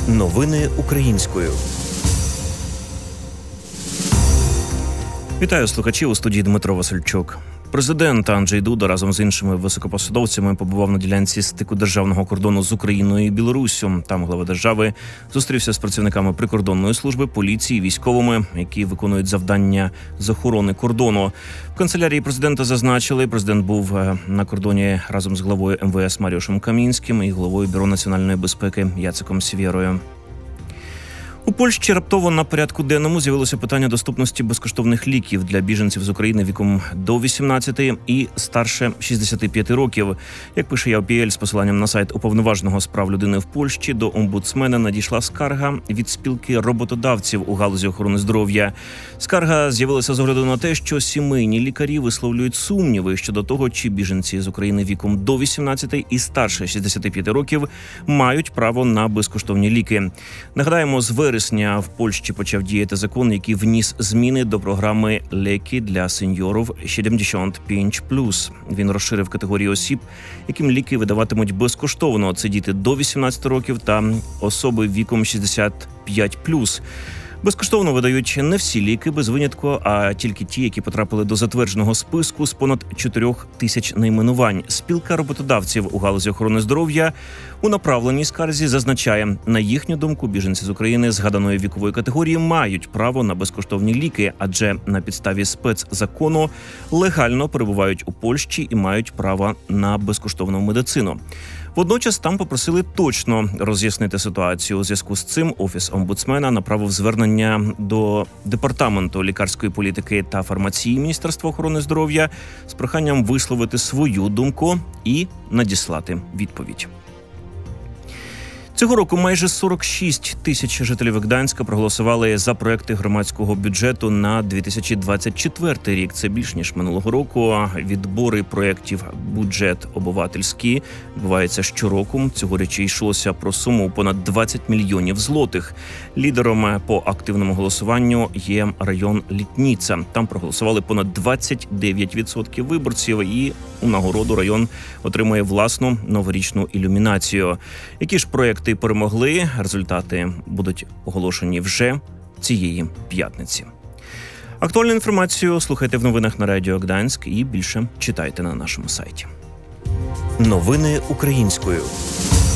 Новини українською. Вітаю слухачів, у студії Дмитро Васильчук. Президент Анджей Дуда разом з іншими високопосадовцями побував на ділянці стику державного кордону з Україною і Білоруссю. Там глава держави зустрівся з працівниками прикордонної служби, поліції, військовими, які виконують завдання з охорони кордону. В канцелярії президента зазначили, президент був на кордоні разом з главою МВС Маріушем Камінським і головою Бюро національної безпеки Яцеком Сєвєрою. У Польщі раптово на порядку денному з'явилося питання доступності безкоштовних ліків для біженців з України віком до 18 і старше 65 років. Як пише ЯОПЛ з посиланням на сайт уповноваженого з прав людини в Польщі, до омбудсмена надійшла скарга від спілки роботодавців у галузі охорони здоров'я. Скарга з'явилася з огляду на те, що сімейні лікарі висловлюють сумніви щодо того, чи біженці з України віком до 18 і старше 65 років мають право на безкоштовні ліки. Нагадаємо, з вересня в Польщі почав діяти закон, який вніс зміни до програми «Лекі для сеньорів 75+». Він розширив категорії осіб, яким ліки видаватимуть безкоштовно. Це діти до 18 років та особи віком 65+. Безкоштовно видають не всі ліки без винятку, а тільки ті, які потрапили до затвердженого списку з понад 4 тисяч найменувань. Спілка роботодавців у галузі охорони здоров'я у направленій скарзі зазначає, на їхню думку, біженці з України згаданої вікової категорії мають право на безкоштовні ліки, адже на підставі спецзакону легально перебувають у Польщі і мають право на безкоштовну медицину. Водночас там попросили точно роз'яснити ситуацію. У зв'язку з цим Офіс омбудсмена направив звернення до Департаменту лікарської політики та фармації Міністерства охорони здоров'я з проханням висловити свою думку і надіслати відповідь. Цього року майже 46 тисяч жителів Гданська проголосували за проекти громадського бюджету на 2024 рік. Це більш ніж минулого року. Відбори проєктів «Бюджет обивательський» відбуваються щороку. Цьогоріч йшлося про суму у понад 20 мільйонів злотих. Лідером по активному голосуванню є район Літніца. Там проголосували понад 29% виборців, і у нагороду район отримує власну новорічну ілюмінацію. Які ж проєкти перемогли? Результати будуть оголошені вже цієї п'ятниці. Актуальну інформацію слухайте в новинах на Радіо Гданськ і більше читайте на нашому сайті. Новини українською.